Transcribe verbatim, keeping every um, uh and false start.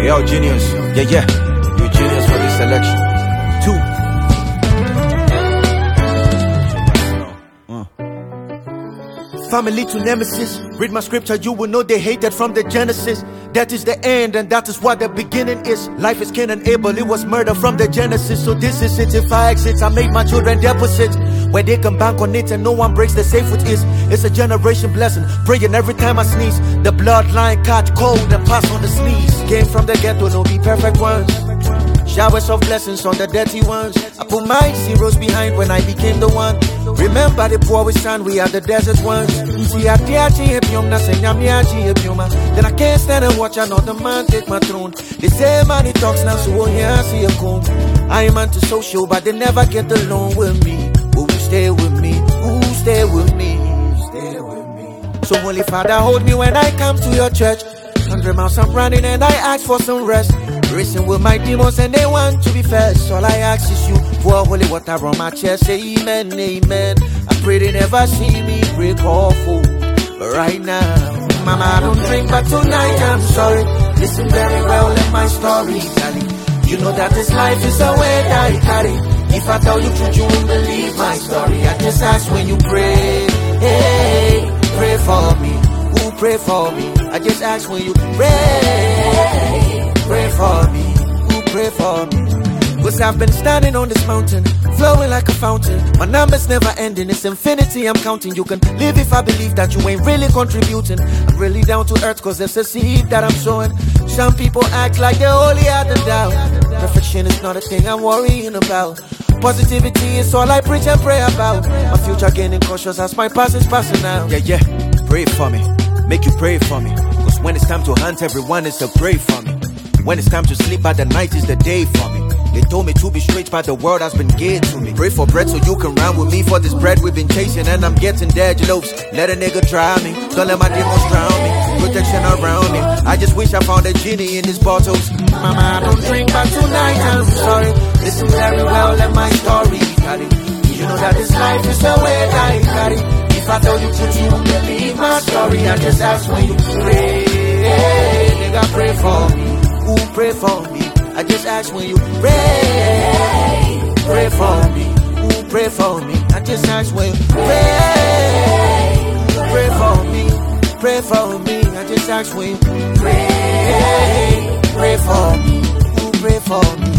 Hey, yo, genius. Yeah, yeah. You're a genius for this selection. Two. Uh. Family to nemesis. Read my scripture, you will know they hated from the Genesis. That is the end, and that is what the beginning is. Life is Cain and Abel, it was murder from the Genesis. So this is it, if I exit, I make my children deposit, where they can bank on it and no one breaks the safe with ease. It's a generation blessing, praying every time I sneeze. The bloodline catch cold and pass on the sneeze. Came from the ghetto, no be perfect ones. Showers of blessings on the dirty ones. I put my zeros behind when I became the one. Remember the poor we stand, we are the desert ones. Then I can't stand and watch another man take my throne. They say man he talks now, so oh yeah, I see a comb. I am antisocial, but they never get along with me. Who stay with me? Who stay with me? Stay with me. So Holy Father, hold me when I come to your church. Hundred miles I'm running and I ask for some rest. Racing with my demons and they want to be first. All I ask is you pour holy water on my chest. Say amen, amen. I pray they never see me break off. But right now, mama, I don't drink, but tonight I'm sorry. Listen very well, let my story tell you. You know that this life is a way that I carry. If I tell you truth, you won't believe my story. I just ask when you pray. Hey, pray for me. Who pray for me? I just ask when you pray. Pray for me, who pray for me? Cause I've been standing on this mountain, flowing like a fountain. My numbers never ending, it's infinity I'm counting. You can live if I believe that you ain't really contributing. I'm really down to earth cause there's a seed that I'm sowing. Some people act like they're holier than thou. Perfection is not a thing I'm worrying about. Positivity is all I preach and pray about. My future gaining cautious as my past is passing out. Yeah, yeah, pray for me, make you pray for me. Cause when it's time to hunt everyone, it's a pray for me. When it's time to sleep, but the night is the day for me. They told me to be straight, but the world has been gay to me. Pray for bread so you can run with me. For this bread we've been chasing and I'm getting dead loaves. Let a nigga try me, don't let my demons drown me. Protection around me, I just wish I found a genie in these bottles. Mama, I don't drink, but tonight I'm sorry. Listen very well, let my story carry. You know that this life is the way that I carry. If I tell you truth, you won't believe my story. I just ask when you pray. Hey, nigga, pray for me. Who pray for me? I just ask when you pray. Pray for me. Who pray for me? I just ask when you pray. Pray for me. Pray for me. I just ask when you pray. Pray for me. Who pray for me?